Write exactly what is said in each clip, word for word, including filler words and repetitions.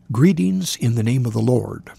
Greetings in the name of the Lord.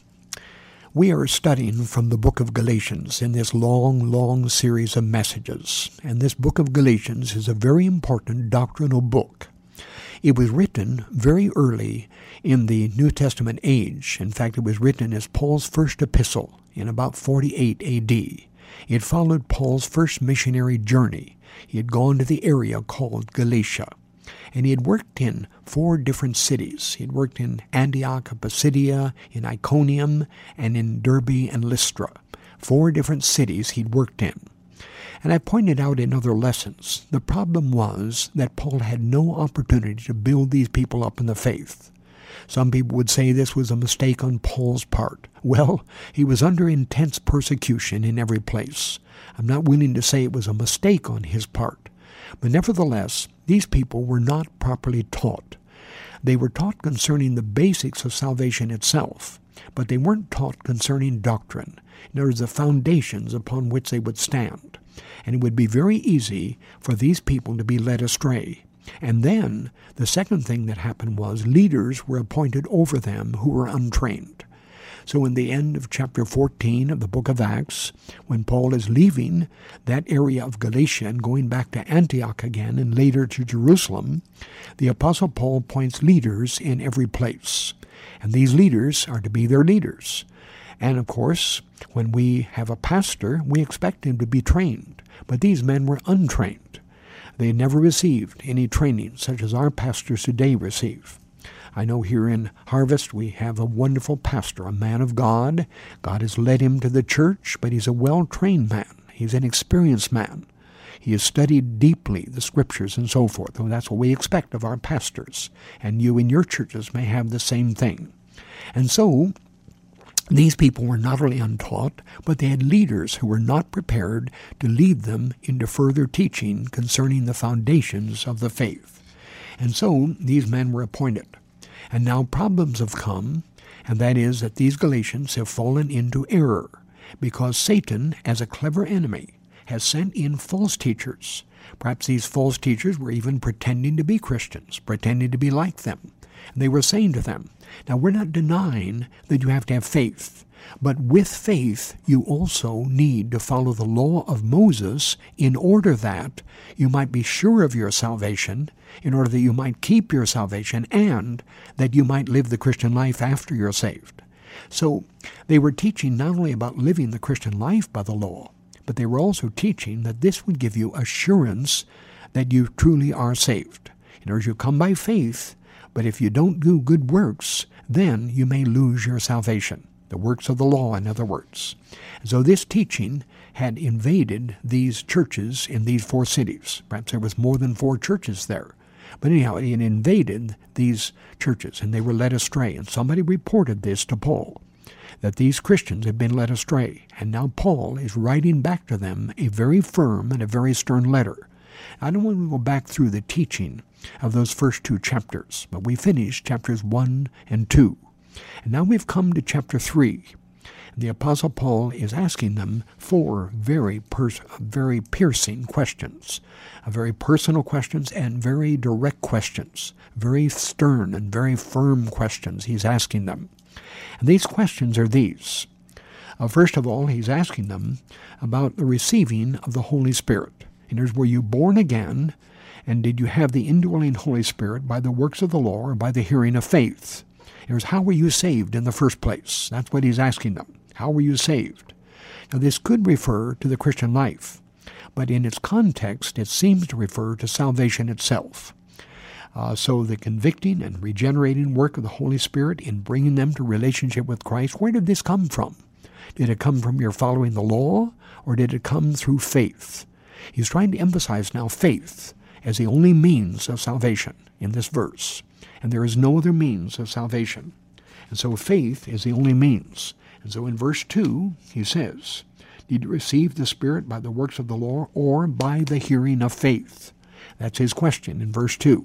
We are studying from the book of Galatians in this long, long series of messages. And this book of Galatians is a very important doctrinal book. It was written very early in the New Testament age. In fact, it was written as Paul's first epistle in about forty-eight A D. It followed Paul's first missionary journey. He had gone to the area called Galatia. And he had worked in four different cities. He had worked in Antioch of Pisidia, in Iconium, and in Derbe and Lystra. Four different cities he'd worked in. And I pointed out in other lessons, the problem was that Paul had no opportunity to build these people up in the faith. Some people would say this was a mistake on Paul's part. Well, he was under intense persecution in every place. I'm not willing to say it was a mistake on his part. But nevertheless, these people were not properly taught. They were taught concerning the basics of salvation itself, but they weren't taught concerning doctrine. In other words, the foundations upon which they would stand. And it would be very easy for these people to be led astray. And then, the second thing that happened was leaders were appointed over them who were untrained. So in the end of chapter fourteen of the book of Acts, when Paul is leaving that area of Galatia and going back to Antioch again and later to Jerusalem, the Apostle Paul appoints leaders in every place. And these leaders are to be their leaders. And of course, when we have a pastor, we expect him to be trained. But these men were untrained. They had never received any training such as our pastors today receive. I know here in Harvest we have a wonderful pastor, a man of God. God has led him to the church, but he's a well-trained man. He's an experienced man. He has studied deeply the Scriptures and so forth. And that's what we expect of our pastors. And you in your churches may have the same thing. And so, these people were not only untaught, but they had leaders who were not prepared to lead them into further teaching concerning the foundations of the faith. And so, these men were appointed. And now problems have come, and that is that these Galatians have fallen into error because Satan, as a clever enemy, has sent in false teachers. Perhaps these false teachers were even pretending to be Christians, pretending to be like them. And they were saying to them, now we're not denying that you have to have faith, but with faith you also need to follow the law of Moses in order that you might be sure of your salvation, in order that you might keep your salvation, and that you might live the Christian life after you're saved. So they were teaching not only about living the Christian life by the law, but they were also teaching that this would give you assurance that you truly are saved. In other words, you come by faith, but if you don't do good works, then you may lose your salvation. The works of the law, in other words. So this teaching had invaded these churches in these four cities. Perhaps there was more than four churches there. But anyhow, it invaded these churches, and they were led astray. And somebody reported this to Paul, that these Christians had been led astray. And now Paul is writing back to them a very firm and a very stern letter. I don't want to go back through the teaching of those first two chapters, but we finished chapters one and two. And now we've come to chapter three. The Apostle Paul is asking them four very pers- very piercing questions, uh, very personal questions and very direct questions, very stern and very firm questions he's asking them. And these questions are these. Uh, first of all, he's asking them about the receiving of the Holy Spirit. In other words, were you born again, and did you have the indwelling Holy Spirit by the works of the law or by the hearing of faith? In other words, how were you saved in the first place? That's what he's asking them. How were you saved? Now, this could refer to the Christian life, but in its context, it seems to refer to salvation itself. Uh, so the convicting and regenerating work of the Holy Spirit in bringing them to relationship with Christ, where did this come from? Did it come from your following the law, or did it come through faith? He's trying to emphasize now faith as the only means of salvation in this verse. And there is no other means of salvation. And so faith is the only means. And so in verse two, he says, did you receive the Spirit by the works of the law or by the hearing of faith? That's his question in verse two.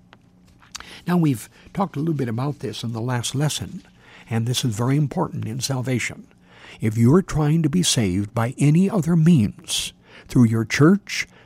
Now we've talked a little bit about this in the last lesson, and this is very important in salvation. If you're trying to be saved by any other means, through your church,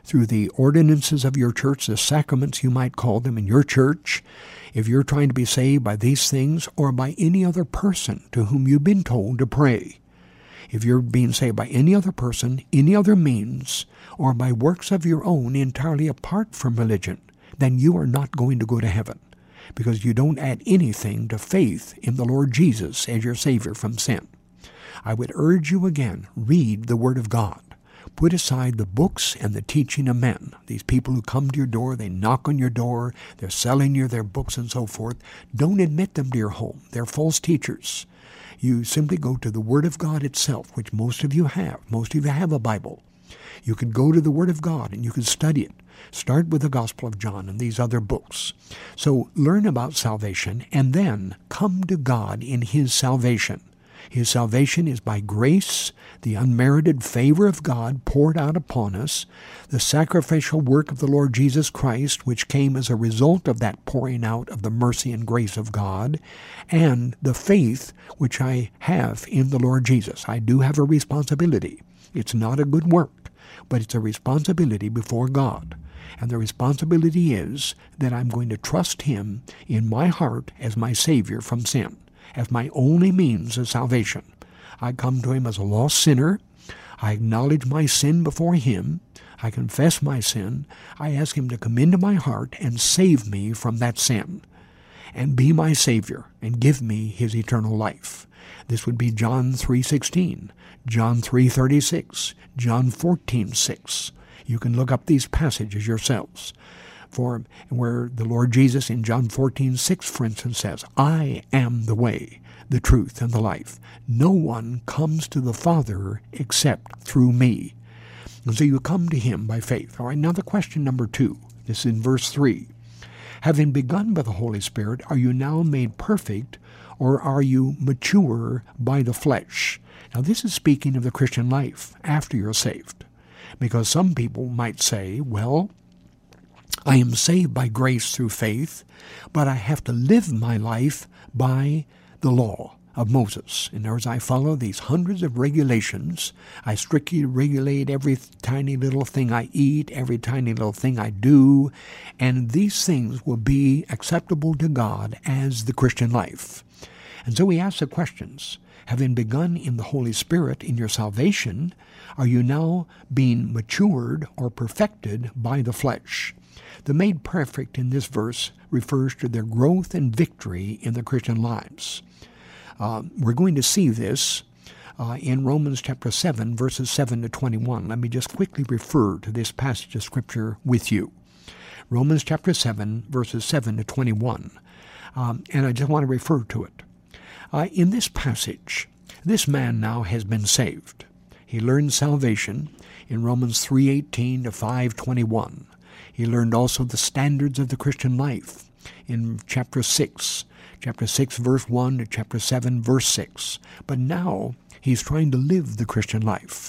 through the ordinances of your church, the sacraments you might call them in your church, if you're trying to be saved by these things or by any other person to whom you've been told to pray, if you're being saved by any other person, any other means, or by works of your own entirely apart from religion, then you are not going to go to heaven, because you don't add anything to faith in the Lord Jesus as your Savior from sin. I would urge you again, read the Word of God. Put aside the books and the teaching of men. These people who come to your door, they knock on your door, they're selling you their books and so forth. Don't admit them to your home. They're false teachers. You simply go to the Word of God itself, which most of you have. Most of you have a Bible. You can go to the Word of God and you can study it. Start with the Gospel of John and these other books. So learn about salvation and then come to God in His salvation. His salvation is by grace, the unmerited favor of God poured out upon us, the sacrificial work of the Lord Jesus Christ, which came as a result of that pouring out of the mercy and grace of God, and the faith which I have in the Lord Jesus. I do have a responsibility. It's not a good work, but it's a responsibility before God. And the responsibility is that I'm going to trust Him in my heart as my Savior from sin, as my only means of salvation. I come to Him as a lost sinner. I acknowledge my sin before Him. I confess my sin. I ask Him to come into my heart and save me from that sin and be my Savior and give me His eternal life. This would be John three sixteen, John three thirty-six, John fourteen six. You can look up these passages yourselves. For where the Lord Jesus in John fourteen six, for instance, says, I am the way, the truth, and the life. No one comes to the Father except through me. And so you come to Him by faith. All right, now the question number two. This is in verse three. Having begun by the Holy Spirit, are you now made perfect, or are you mature by the flesh? Now this is speaking of the Christian life after you're saved. Because some people might say, well, I am saved by grace through faith, but I have to live my life by the law of Moses. In other words, I follow these hundreds of regulations. I strictly regulate every tiny little thing I eat, every tiny little thing I do, and these things will be acceptable to God as the Christian life. And so we ask the questions. Having begun in the Holy Spirit in your salvation, are you now being matured or perfected by the flesh? The made perfect in this verse refers to their growth and victory in the Christian lives. Uh, we're going to see this uh, in Romans chapter seven, verses seven to twenty-one. Let me just quickly refer to this passage of Scripture with you. Romans chapter seven, verses seven to twenty-one. Um, and I just want to refer to it. Uh, in this passage, this man now has been saved. He learned salvation in Romans three eighteen to five twenty-one. He learned also the standards of the Christian life in chapter six, chapter six, verse one to chapter seven, verse six. But now he's trying to live the Christian life.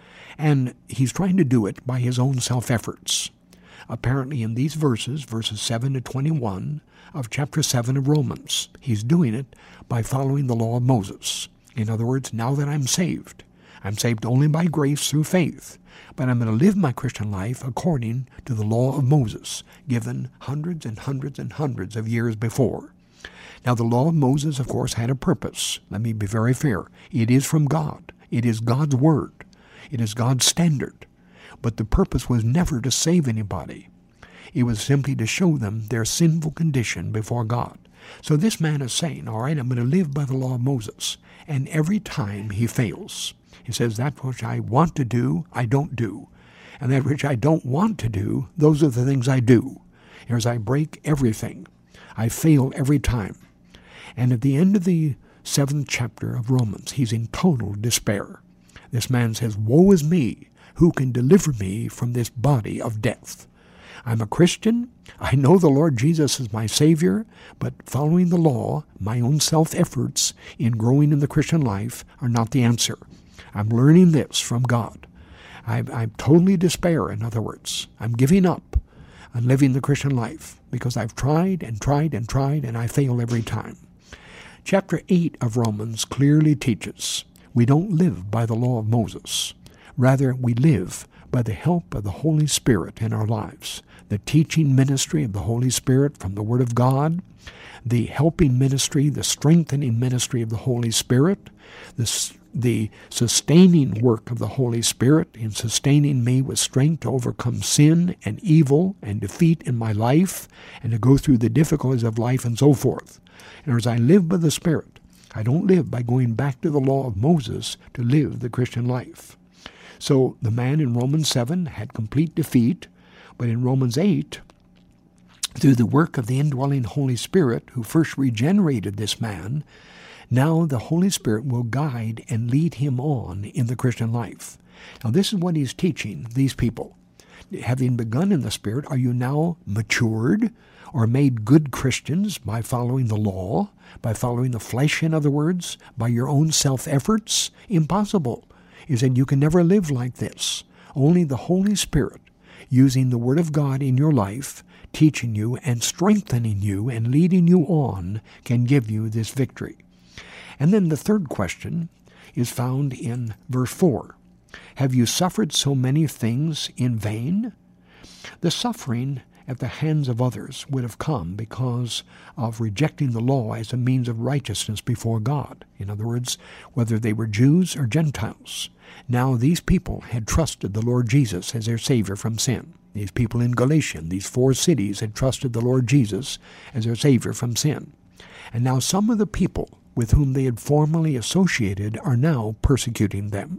And he's trying to do it by his own self-efforts. Apparently in these verses, verses seven to twenty-one of chapter seven of Romans, he's doing it by following the law of Moses. In other words, now that I'm saved, I'm saved only by grace through faith, but I'm going to live my Christian life according to the law of Moses, given hundreds and hundreds and hundreds of years before. Now, the law of Moses, of course, had a purpose. Let me be very fair. It is from God. It is God's word. It is God's standard. But the purpose was never to save anybody. It was simply to show them their sinful condition before God. So this man is saying, all right, I'm going to live by the law of Moses. And every time he fails, he says, that which I want to do, I don't do. And that which I don't want to do, those are the things I do. As I break everything, I fail every time. And at the end of the seventh chapter of Romans, he's in total despair. This man says, woe is me, who can deliver me from this body of death? I'm a Christian. I know the Lord Jesus is my Savior, but following the law, my own self-efforts in growing in the Christian life are not the answer. I'm learning this from God. I, I totally despair, in other words. I'm giving up on living the Christian life because I've tried and tried and tried and I fail every time. Chapter eight of Romans clearly teaches we don't live by the law of Moses. Rather, we live by the help of the Holy Spirit in our lives. The teaching ministry of the Holy Spirit from the Word of God, the helping ministry, the strengthening ministry of the Holy Spirit, the, the sustaining work of the Holy Spirit in sustaining me with strength to overcome sin and evil and defeat in my life and to go through the difficulties of life and so forth. And as I live by the Spirit, I don't live by going back to the law of Moses to live the Christian life. So the man in Romans seven had complete defeat, but in Romans eight, through the work of the indwelling Holy Spirit, who first regenerated this man, now the Holy Spirit will guide and lead him on in the Christian life. Now this is what he's teaching these people. Having begun in the Spirit, are you now matured or made good Christians by following the law, by following the flesh, in other words, by your own self-efforts? Impossible. He said you can never live like this. Only the Holy Spirit, using the Word of God in your life, teaching you and strengthening you and leading you on, can give you this victory. And then the third question is found in verse four. Have you suffered so many things in vain? The suffering at the hands of others would have come because of rejecting the law as a means of righteousness before God. In other words, whether they were Jews or Gentiles. Now these people had trusted the Lord Jesus as their Savior from sin. These people in Galatia, these four cities, had trusted the Lord Jesus as their Savior from sin. And now some of the people with whom they had formerly associated are now persecuting them.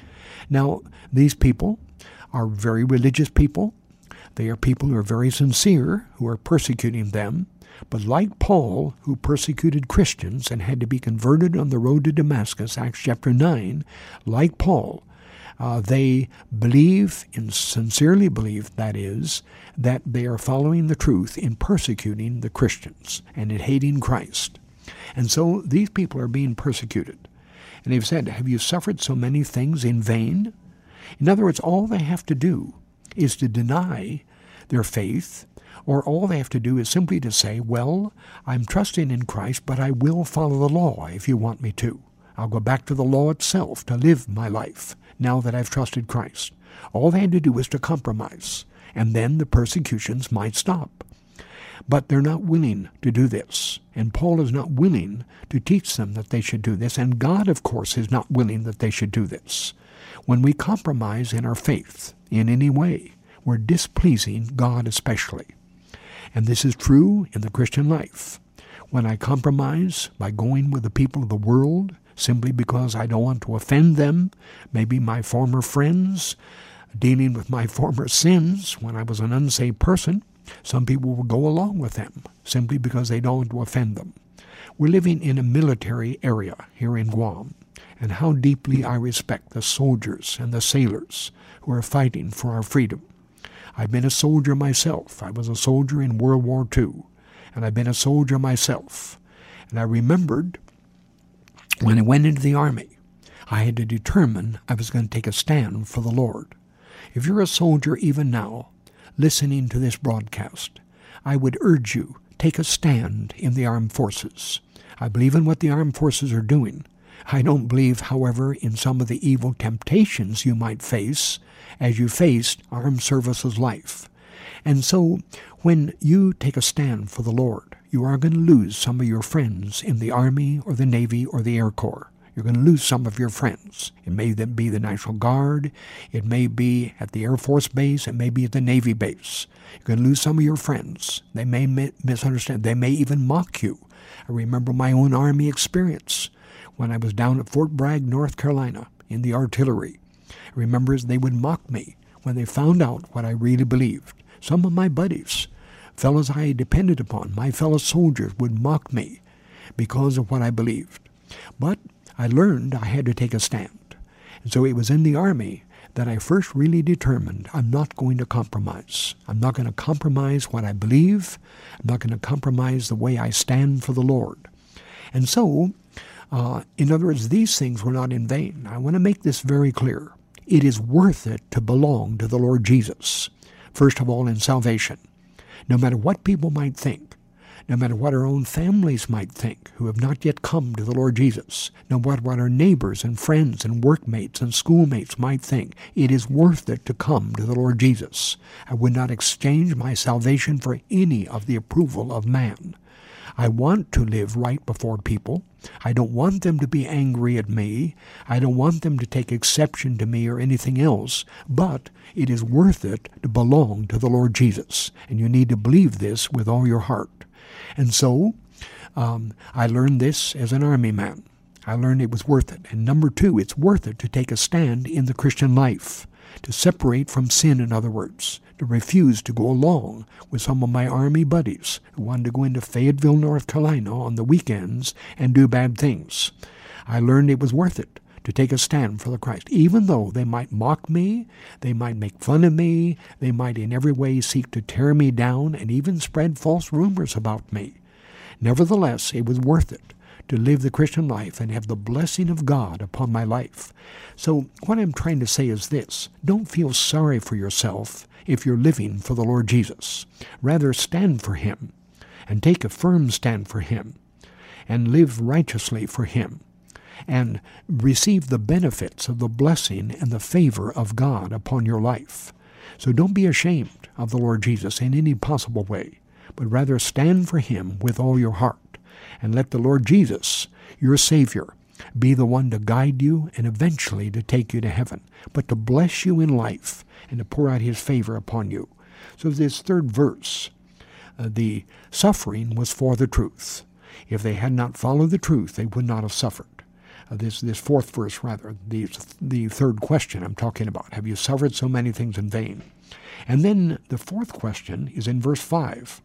Now, these people are very religious people. They are people who are very sincere, who are persecuting them. But like Paul, who persecuted Christians and had to be converted on the road to Damascus, Acts chapter nine, like Paul, uh, they believe, and sincerely believe, that is, that they are following the truth in persecuting the Christians and in hating Christ. And so these people are being persecuted. And they've said, have you suffered so many things in vain? In other words, all they have to do is to deny their faith, or all they have to do is simply to say, well, I'm trusting in Christ, but I will follow the law if you want me to. I'll go back to the law itself to live my life now that I've trusted Christ. All they had to do was to compromise, and then the persecutions might stop. But they're not willing to do this, and Paul is not willing to teach them that they should do this, and God, of course, is not willing that they should do this. When we compromise in our faith in any way, we're displeasing God especially. And this is true in the Christian life. When I compromise by going with the people of the world, simply because I don't want to offend them, maybe my former friends, dealing with my former sins when I was an unsaved person, some people will go along with them simply because they don't want to offend them. We're living in a military area here in Guam, and how deeply I respect the soldiers and the sailors who are fighting for our freedom. I've been a soldier myself. I was a soldier in World War Two, and I've been a soldier myself. And I remembered when I went into the Army, I had to determine I was going to take a stand for the Lord. If you're a soldier even now, listening to this broadcast, I would urge you, take a stand in the armed forces. I believe in what the armed forces are doing. I don't believe, however, in some of the evil temptations you might face as you faced armed services life. And so, when you take a stand for the Lord, you are going to lose some of your friends in the Army or the Navy or the Air Corps. You're going to lose some of your friends. It may then be the National Guard. It may be at the Air Force base. It may be at the Navy base. You're going to lose some of your friends. They may mi- misunderstand. They may even mock you. I remember my own Army experience when I was down at Fort Bragg, North Carolina, in the artillery. I remember as they would mock me when they found out what I really believed. Some of my buddies, fellows I depended upon, my fellow soldiers, would mock me because of what I believed. But I learned I had to take a stand. And so it was in the Army that I first really determined I'm not going to compromise. I'm not going to compromise what I believe. I'm not going to compromise the way I stand for the Lord. And so, uh, in other words, these things were not in vain. I want to make this very clear. It is worth it to belong to the Lord Jesus, first of all in salvation. No matter what people might think, no matter what our own families might think who have not yet come to the Lord Jesus, no matter what our neighbors and friends and workmates and schoolmates might think, it is worth it to come to the Lord Jesus. I would not exchange my salvation for any of the approval of man. I want to live right before people. I don't want them to be angry at me. I don't want them to take exception to me or anything else. But it is worth it to belong to the Lord Jesus. And you need to believe this with all your heart. And so um, I learned this as an army man. I learned it was worth it. And number two, it's worth it to take a stand in the Christian life, to separate from sin, in other words, to refuse to go along with some of my army buddies who wanted to go into Fayetteville, North Carolina on the weekends and do bad things. I learned it was worth it to take a stand for the Christ, even though they might mock me, they might make fun of me, they might in every way seek to tear me down and even spread false rumors about me. Nevertheless, it was worth it to live the Christian life and have the blessing of God upon my life. So what I'm trying to say is this: don't feel sorry for yourself if you're living for the Lord Jesus. Rather, stand for Him and take a firm stand for Him and live righteously for Him and receive the benefits of the blessing and the favor of God upon your life. So don't be ashamed of the Lord Jesus in any possible way, but rather stand for Him with all your heart and let the Lord Jesus, your Savior, be the one to guide you and eventually to take you to heaven, but to bless you in life and to pour out His favor upon you. So this third verse, uh, the suffering was for the truth. If they had not followed the truth, they would not have suffered. Uh, this this fourth verse, rather, the, the third question I'm talking about. Have you suffered so many things in vain? And then the fourth question is in verse five.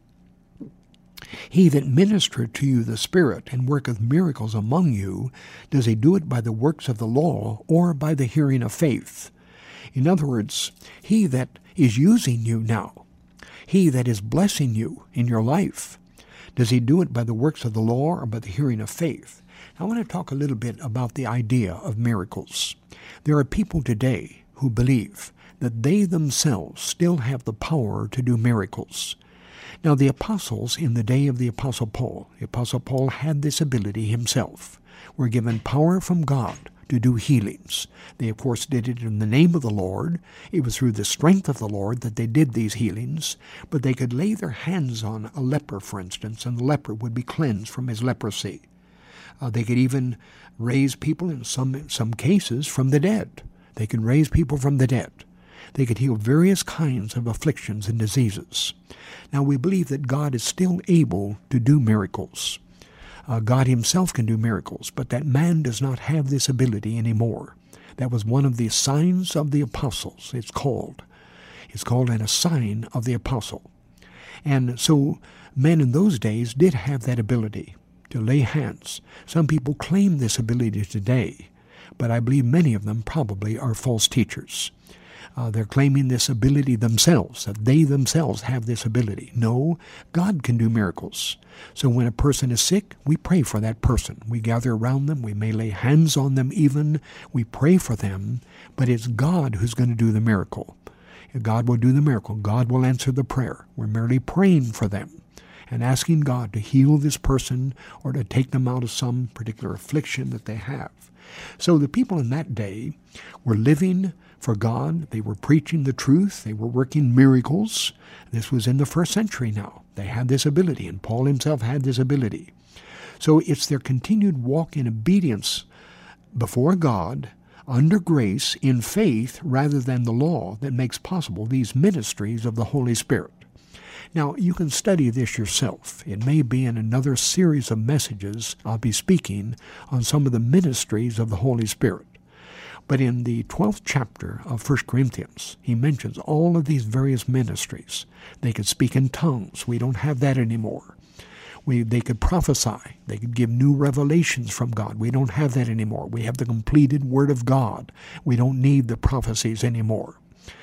He that ministereth to you the Spirit and worketh miracles among you, does he do it by the works of the law or by the hearing of faith? In other words, he that is using you now, he that is blessing you in your life, does he do it by the works of the law or by the hearing of faith? I want to talk a little bit about the idea of miracles. There are people today who believe that they themselves still have the power to do miracles. Now, the apostles in the day of the Apostle Paul, the Apostle Paul had this ability himself, were given power from God to do healings. They, of course, did it in the name of the Lord. It was through the strength of the Lord that they did these healings, but they could lay their hands on a leper, for instance, and the leper would be cleansed from his leprosy. Uh, they could even raise people, in some, some cases, from the dead. They could raise people from the dead. They could heal various kinds of afflictions and diseases. Now, we believe that God is still able to do miracles. Uh, God Himself can do miracles, but that man does not have this ability anymore. That was one of the signs of the apostles, it's called. It's called an, a sign of the apostle. And so men in those days did have that ability to lay hands. Some people claim this ability today, but I believe many of them probably are false teachers. Uh, they're claiming this ability themselves, that they themselves have this ability. No, God can do miracles. So when a person is sick, we pray for that person. We gather around them. We may lay hands on them even. We pray for them, but it's God who's going to do the miracle. God will do the miracle. God will answer the prayer. We're merely praying for them and asking God to heal this person or to take them out of some particular affliction that they have. So the people in that day were living for God. They were preaching the truth. They were working miracles. This was in the first century now. They had this ability, and Paul himself had this ability. So it's their continued walk in obedience before God, under grace, in faith, rather than the law, that makes possible these ministries of the Holy Spirit. Now, you can study this yourself. It may be in another series of messages I'll be speaking on some of the ministries of the Holy Spirit. But in the twelfth chapter of First Corinthians, he mentions all of these various ministries. They could speak in tongues. We don't have that anymore. We, they could prophesy. They could give new revelations from God. We don't have that anymore. We have the completed Word of God. We don't need the prophecies anymore.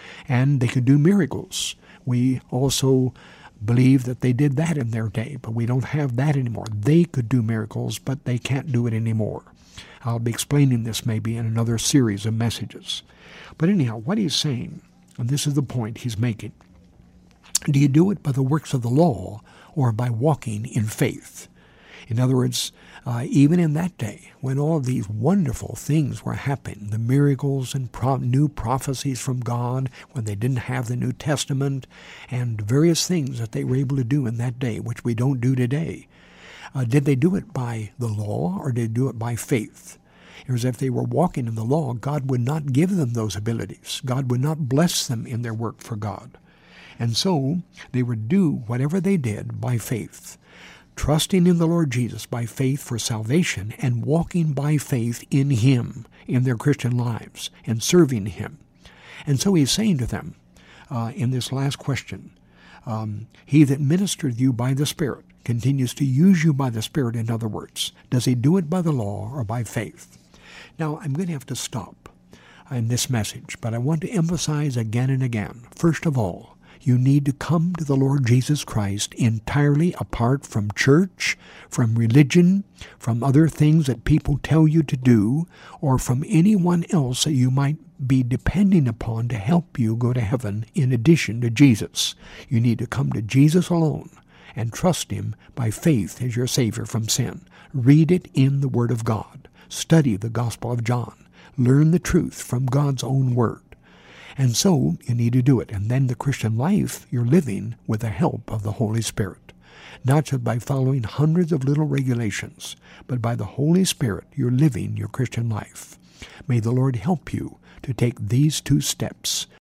And they could do miracles. We also believe that they did that in their day, but we don't have that anymore. They could do miracles, but they can't do it anymore. I'll be explaining this maybe in another series of messages. But anyhow, what he's saying, and this is the point he's making, Do you do it by the works of the law or by walking in faith? In other words, uh, even in that day, when all of these wonderful things were happening, the miracles and pro- new prophecies from God, when they didn't have the New Testament, and various things that they were able to do in that day, which we don't do today, uh, did they do it by the law or did they do it by faith? It was if they were walking in the law, God would not give them those abilities. God would not bless them in their work for God. And so they would do whatever they did by faith, trusting in the Lord Jesus by faith for salvation and walking by faith in Him in their Christian lives and serving Him. And so He's saying to them uh, in this last question, um, He that ministered you by the Spirit continues to use you by the Spirit, in other words. Does He do it by the law or by faith? Now, I'm going to have to stop in this message, but I want to emphasize again and again, first of all, you need to come to the Lord Jesus Christ entirely apart from church, from religion, from other things that people tell you to do, or from anyone else that you might be depending upon to help you go to heaven in addition to Jesus. You need to come to Jesus alone and trust Him by faith as your Savior from sin. Read it in the Word of God. Study the Gospel of John. Learn the truth from God's own Word. And so you need to do it. And then the Christian life you're living with the help of the Holy Spirit. Not just by following hundreds of little regulations, but by the Holy Spirit you're living your Christian life. May the Lord help you to take these two steps